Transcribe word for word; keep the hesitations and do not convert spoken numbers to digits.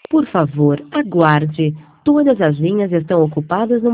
Por favor, aguarde. Todas as linhas estão ocupadas no